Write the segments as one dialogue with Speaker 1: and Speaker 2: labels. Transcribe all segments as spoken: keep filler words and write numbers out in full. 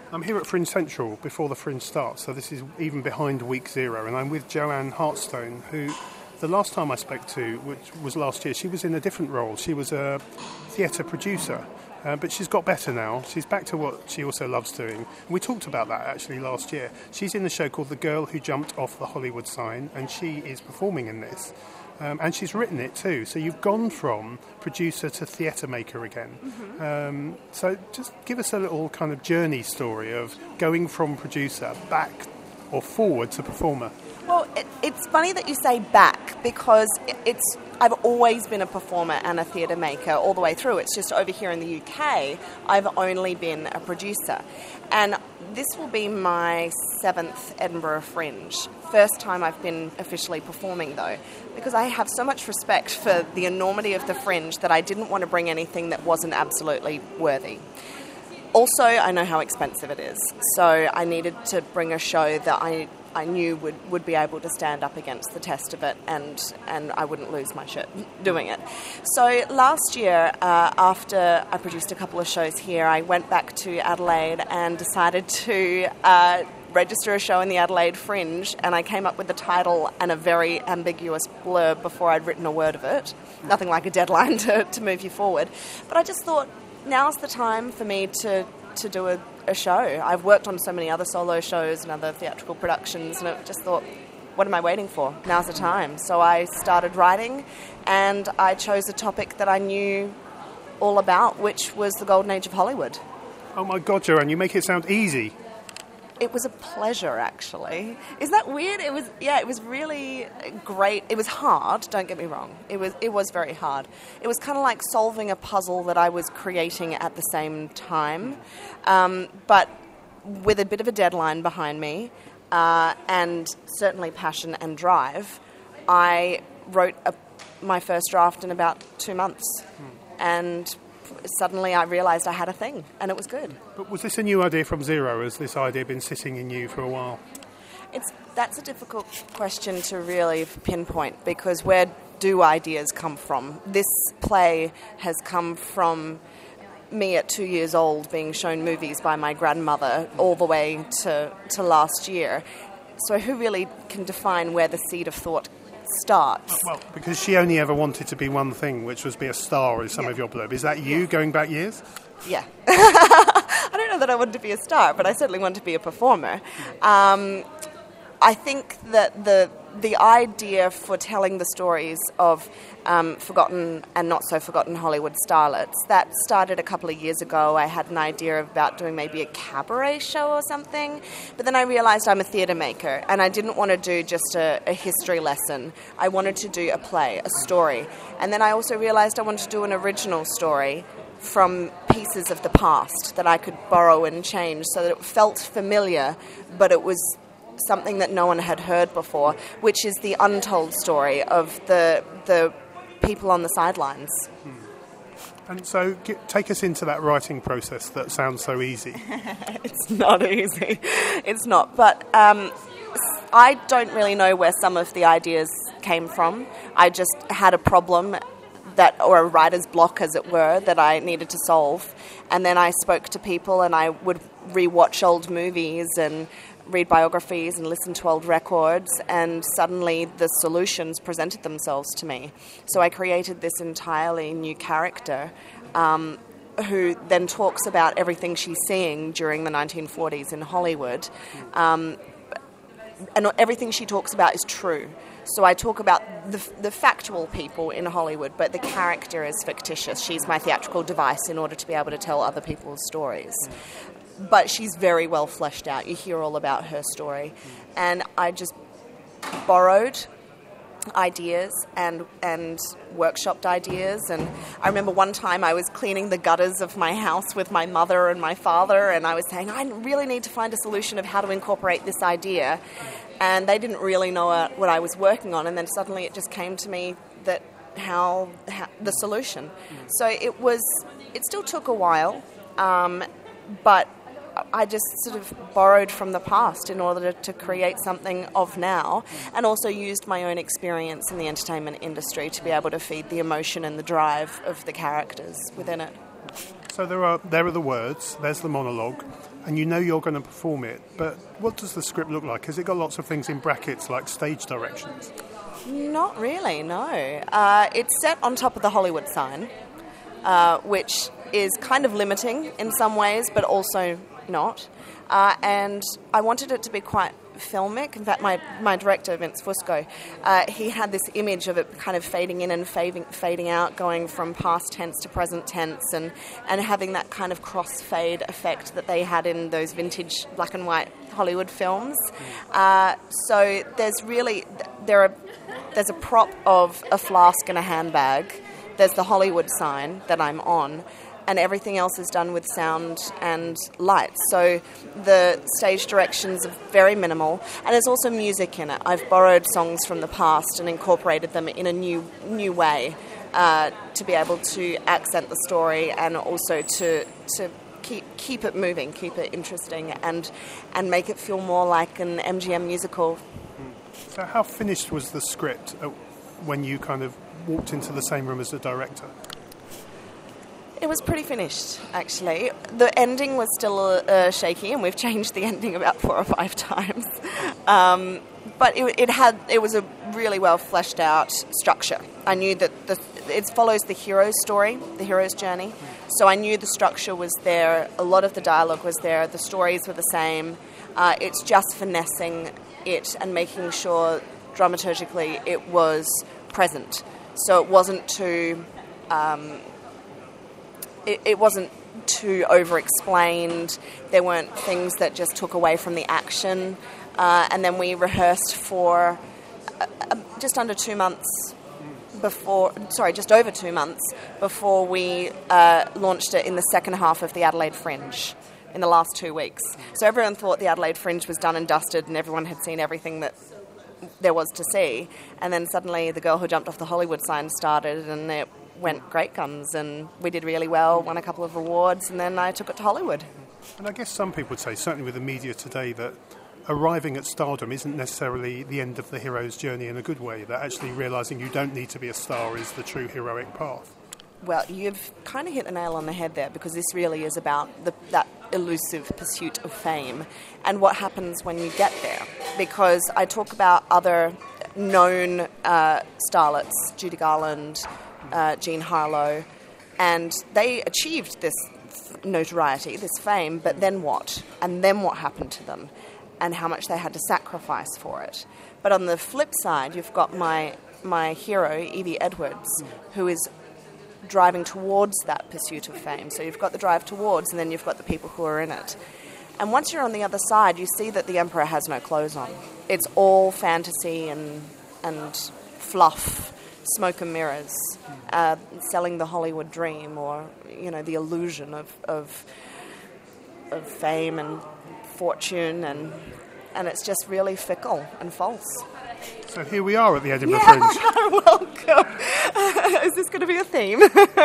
Speaker 1: I'm here at Fringe Central before the Fringe starts, so this is even behind week zero, and I'm with Joanne Hartstone, who the last time I spoke to, which was last year, she was in a different role. She was a theatre producer, uh, but she's got better now. She's back to what she also loves doing. We talked about that actually last year. She's in a show called The Girl Who Jumped Off the Hollywood Sign, and she is performing in this. Um, and she's written it too. So you've gone from producer to theatre maker again. Mm-hmm. Um, so just give us a little kind of journey story of going from producer back or forward to performer.
Speaker 2: Well, it, it's funny that you say back, because it, it's I've always been a performer and a theatre maker all the way through. It's just over here in the U K, I've only been a producer. And this will be my seventh Edinburgh Fringe. First time I've been officially performing, though, because I have so much respect for the enormity of the Fringe that I didn't want to bring anything that wasn't absolutely worthy. Also, I know how expensive it is, so I needed to bring a show that I I knew would, would be able to stand up against the test of it, and, and I wouldn't lose my shit doing it. So last year, uh, after I produced a couple of shows here, I went back to Adelaide and decided to uh, register a show in the Adelaide Fringe, and I came up with the title and a very ambiguous blurb before I'd written a word of it. Nothing like a deadline to, to move you forward. But I just thought, now's the time for me to, to do a, a show. I've worked on so many other solo shows and other theatrical productions, and I just thought, what am I waiting for? Now's the time. So I started writing, and I chose a topic that I knew all about, which was the golden age of Hollywood.
Speaker 1: Oh my God, Joanne, you make it sound easy.
Speaker 2: It was a pleasure, actually. Is that weird? It was, yeah, it was really great. It was hard, don't get me wrong. It was it was very hard. It was kind of like solving a puzzle that I was creating at the same time, um, but with a bit of a deadline behind me, uh, and certainly passion and drive. I wrote a, my first draft in about two months, hmm. and suddenly I realised I had a thing, and it was good.
Speaker 1: But was this a new idea from zero? Has this idea been sitting in you for a while?
Speaker 2: It's that's a difficult question to really pinpoint, because where do ideas come from? This play has come from me at two years old being shown movies by my grandmother all the way to, to last year. So who really can define where the seed of thought starts?
Speaker 1: Well, because she only ever wanted to be one thing, which was be a star in some
Speaker 2: yeah.
Speaker 1: of your blurb. Is that you
Speaker 2: yeah.
Speaker 1: going back years?
Speaker 2: Yeah. I don't know that I wanted to be a star, but I certainly wanted to be a performer. Um, I think that the the idea for telling the stories of um, forgotten and not so forgotten Hollywood starlets, that started a couple of years ago. I had an idea about doing maybe a cabaret show or something, but then I realised I'm a theatre maker, and I didn't want to do just a, a history lesson. I wanted to do a play, a story. And then I also realised I wanted to do an original story from pieces of the past that I could borrow and change so that it felt familiar, but it was something that no one had heard before, which is the untold story of the the people on the sidelines.
Speaker 1: Hmm. And so get, take us into that writing process that sounds so easy.
Speaker 2: It's not easy. It's not. But um, I don't really know where some of the ideas came from. I just had a problem that, or a writer's block, as it were, that I needed to solve. And then I spoke to people, and I would rewatch old movies and read biographies and listen to old records, and suddenly the solutions presented themselves to me. So I created this entirely new character um, who then talks about everything she's seeing during the nineteen forties in Hollywood. Um, and everything she talks about is true. So I talk about the, the factual people in Hollywood, but the character is fictitious. She's my theatrical device in order to be able to tell other people's stories. But she's very well fleshed out. You hear all about her story. And I just borrowed ideas and and workshopped ideas. And I remember one time I was cleaning the gutters of my house with my mother and my father, and I was saying, I really need to find a solution of how to incorporate this idea. And they didn't really know what I was working on. And then suddenly it just came to me that how, how the solution. So it was, it still took a while, um, but I just sort of borrowed from the past in order to create something of now, and also used my own experience in the entertainment industry to be able to feed the emotion and the drive of the characters within it.
Speaker 1: So there are there are the words, there's the monologue, and you know you're going to perform it, but what does the script look like? Has it got lots of things in brackets like stage directions?
Speaker 2: Not really, no. Uh, it's set on top of the Hollywood sign, uh, which is kind of limiting in some ways, but also not. Uh, and I wanted it to be quite filmic. In fact, my, my director, Vince Fusco, uh, he had this image of it kind of fading in and fading, fading out, going from past tense to present tense, and, and having that kind of cross-fade effect that they had in those vintage black and white Hollywood films. Uh, so there's really, there are, there's a prop of a flask and a handbag. There's the Hollywood sign that I'm on, and everything else is done with sound and lights. So the stage directions are very minimal, and there's also music in it. I've borrowed songs from the past and incorporated them in a new new way uh, to be able to accent the story, and also to to keep keep it moving, keep it interesting, and and make it feel more like an M G M musical.
Speaker 1: So how finished was the script uh, when you kind of walked into the same room as the director?
Speaker 2: It was pretty finished, actually. The ending was still uh, shaky, and we've changed the ending about four or five times. Um, but it, it had it was a really well fleshed out structure. I knew that the, it follows the hero's story, the hero's journey. So I knew the structure was there. A lot of the dialogue was there. The stories were the same. Uh, it's just finessing it and making sure dramaturgically it was present. So it wasn't too. Um, It, it wasn't too over-explained. There weren't things that just took away from the action. Uh, and then we rehearsed for uh, uh, just under two months before, sorry, just over two months before we uh, launched it in the second half of the Adelaide Fringe in the last two weeks. So everyone thought the Adelaide Fringe was done and dusted, and everyone had seen everything that there was to see. And then suddenly The Girl Who Jumped Off the Hollywood Sign started, and it went great guns, and we did really well, won a couple of awards, and then I took it to Hollywood.
Speaker 1: And I guess some people would say, certainly with the media today, that arriving at stardom isn't necessarily the end of the hero's journey in a good way, that actually realising you don't need to be a star is the true heroic path.
Speaker 2: Well, you've kind of hit the nail on the head there, because this really is about the, that elusive pursuit of fame and what happens when you get there. Because I talk about other known uh, starlets, Judy Garland, Uh, Jean Harlow, and they achieved this notoriety, this fame, but then what? And then what happened to them, and how much they had to sacrifice for it. But on the flip side, you've got my my hero, Evie Edwards, who is driving towards that pursuit of fame. So you've got the drive towards, and then you've got the people who are in it. And once you're on the other side, you see that the Emperor has no clothes on. It's all fantasy and and fluff, smoke and mirrors, uh, selling the Hollywood dream, or you know, the illusion of of, of fame and fortune, and and it's just really fickle and false.
Speaker 1: So here we are at the Edinburgh
Speaker 2: yeah,
Speaker 1: Fringe.
Speaker 2: Welcome. Is this going to be a theme?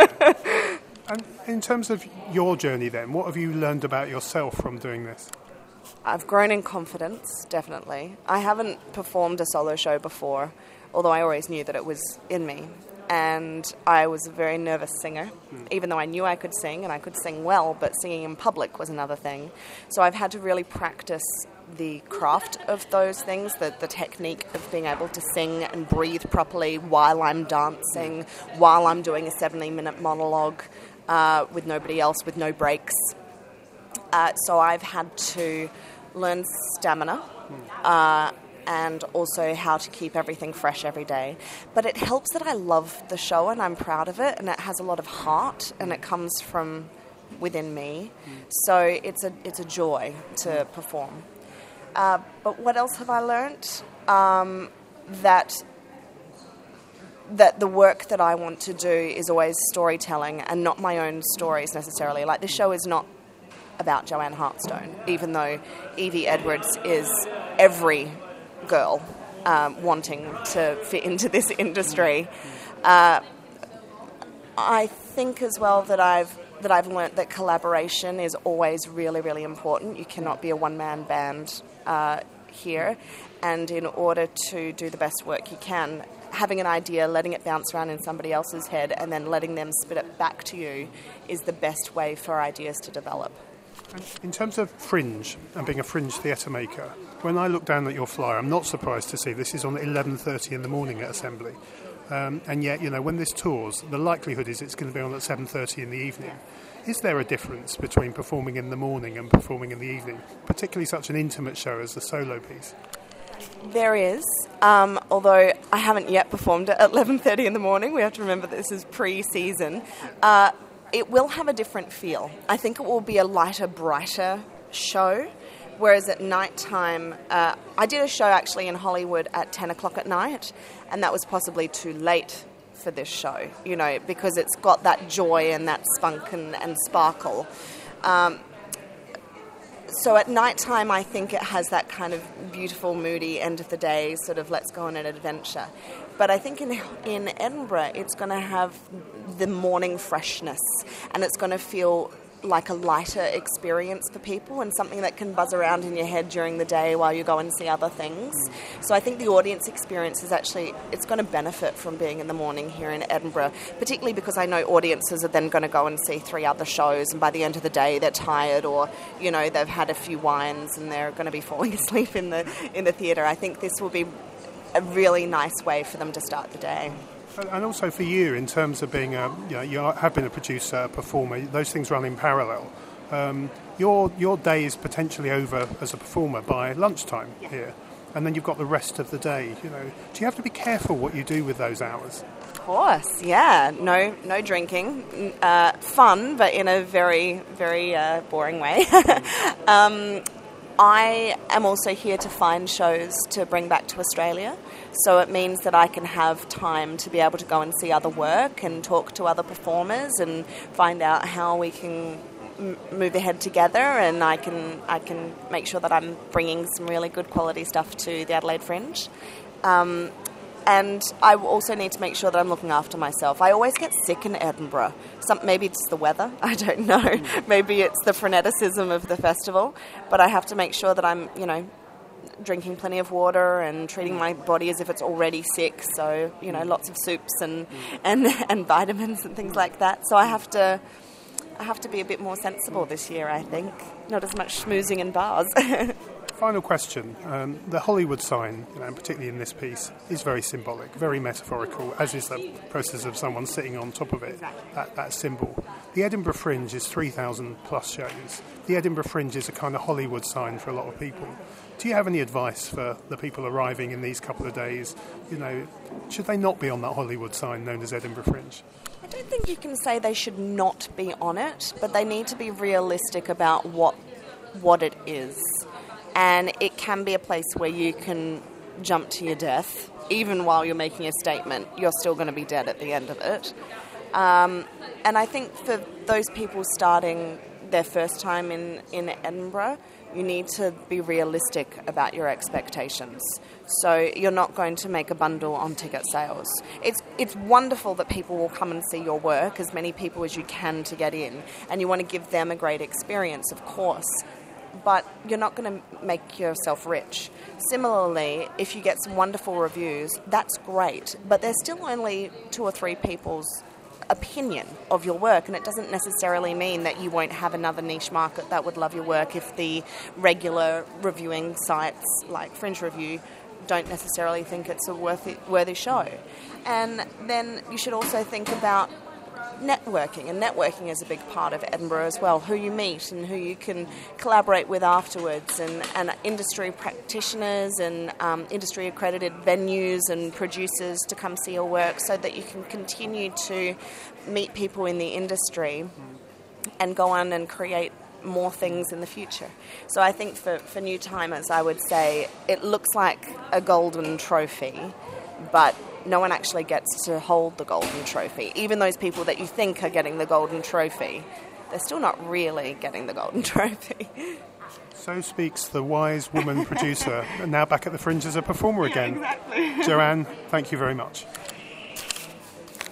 Speaker 1: And in terms of your journey then, what have you learned about yourself from doing this?
Speaker 2: I've grown in confidence, definitely. I haven't performed a solo show before, although I always knew that it was in me. And I was a very nervous singer, mm. even though I knew I could sing, and I could sing well, but singing in public was another thing. So I've had to really practice the craft of those things, the, the technique of being able to sing and breathe properly while I'm dancing, while I'm doing a seventy-minute monologue uh, with nobody else, with no breaks. Uh, so I've had to learn stamina, uh, and also how to keep everything fresh every day. But it helps that I love the show and I'm proud of it, and it has a lot of heart, and it comes from within me. So it's a it's a joy to perform. Uh, but what else have I learnt? Um, that that the work that I want to do is always storytelling and not my own stories necessarily. Like, this show is not about Joanne Hartstone, even though Evie Edwards is every girl um, wanting to fit into this industry. Uh, I think as well that I've that I've learnt that collaboration is always really, really important. You cannot be a one-man band uh, here, and in order to do the best work you can, having an idea, letting it bounce around in somebody else's head, and then letting them spit it back to you is the best way for ideas to develop.
Speaker 1: In terms of Fringe and being a Fringe theatre maker, when I look down at your flyer, I'm not surprised to see this is on at eleven thirty in the morning at Assembly. Um, and yet, you know, when this tours, the likelihood is it's going to be on at seven thirty in the evening. Is there a difference between performing in the morning and performing in the evening, particularly such an intimate show as the solo piece?
Speaker 2: There is, um, although I haven't yet performed it at eleven thirty in the morning. We have to remember this is pre-season. Uh, it will have a different feel. I think it will be a lighter, brighter show, whereas at night time, uh, I did a show actually in Hollywood at ten o'clock at night, and that was possibly too late for this show, you know, because it's got that joy and that spunk and, and sparkle. Um, so at night time, I think it has that kind of beautiful, moody, end of the day, sort of let's go on an adventure. But I think in in Edinburgh, it's going to have the morning freshness, and it's going to feel like a lighter experience for people and something that can buzz around in your head during the day while you go and see other things. So I think the audience experience is actually, it's going to benefit from being in the morning here in Edinburgh, particularly because I know audiences are then going to go and see three other shows, and by the end of the day they're tired, or, you know, they've had a few wines and they're going to be falling asleep in the in the theatre. I think this will be a really nice way for them to start the day.
Speaker 1: And also for you, in terms of being a, you know, you have been a producer, a performer, those things run in parallel. Um, your your day is potentially over as a performer by lunchtime here, and then you've got the rest of the day. You know, do you have to be careful what you do with those hours?
Speaker 2: Of course, yeah. No, no drinking. Uh, fun, but in a very, very uh, boring way. um, I am also here to find shows to bring back to Australia. So it means that I can have time to be able to go and see other work and talk to other performers and find out how we can m- move ahead together, and I can I can make sure that I'm bringing some really good quality stuff to the Adelaide Fringe. Um, and I also need to make sure that I'm looking after myself. I always get sick in Edinburgh. Some, maybe it's the weather, I don't know. Maybe it's the freneticism of the festival. But I have to make sure that I'm, you know, drinking plenty of water and treating my body as if it's already sick. So, you know, lots of soups and, and, and vitamins and things like that. So I have to I have to be a bit more sensible this year, I think. Not as much schmoozing in bars.
Speaker 1: Final question. Um, the Hollywood sign, you know, particularly in this piece, is very symbolic, very metaphorical, as is the process of someone sitting on top of it, that, that symbol. The Edinburgh Fringe is three thousand plus shows. The Edinburgh Fringe is a kind of Hollywood sign for a lot of people. Do you have any advice for the people arriving in these couple of days? You know, should they not be on that Hollywood sign known as Edinburgh Fringe?
Speaker 2: I don't think you can say they should not be on it, but they need to be realistic about what what it is. And it can be a place where you can jump to your death. Even while you're making a statement, you're still going to be dead at the end of it. Um, and I think for those people starting their first time in, in Edinburgh, you need to be realistic about your expectations. So you're not going to make a bundle on ticket sales. It's it's wonderful that people will come and see your work, as many people as you can to get in, and you want to give them a great experience, of course. But you're not going to make yourself rich. Similarly, if you get some wonderful reviews, that's great, but there's still only two or three people's opinion of your work, and it doesn't necessarily mean that you won't have another niche market that would love your work if the regular reviewing sites like Fringe Review don't necessarily think it's a worthy, worthy show. And then you should also think about networking, and networking is a big part of Edinburgh as well, who you meet and who you can collaborate with afterwards, and, and industry practitioners and um, industry accredited venues and producers to come see your work, so that you can continue to meet people in the industry and go on and create more things in the future. So I think for, for new timers, I would say it looks like a golden trophy, but no one actually gets to hold the golden trophy. Even those people that you think are getting the golden trophy, they're still not really getting the golden trophy.
Speaker 1: So speaks the wise woman producer, and now back at the Fringe as a performer again.
Speaker 2: Yeah, exactly.
Speaker 1: Joanne, thank you very much.